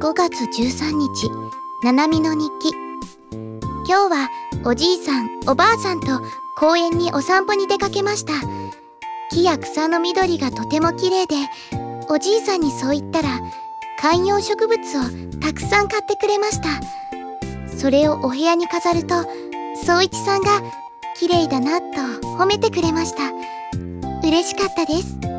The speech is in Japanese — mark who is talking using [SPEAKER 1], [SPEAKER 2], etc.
[SPEAKER 1] 5月13日、ななみの日記。今日はおじいさん、おばあさんと公園にお散歩に出かけました。木や草の緑がとても綺麗で、おじいさんにそう言ったら観葉植物をたくさん買ってくれました。それをお部屋に飾ると、宗一さんが綺麗だなと褒めてくれました。嬉しかったです。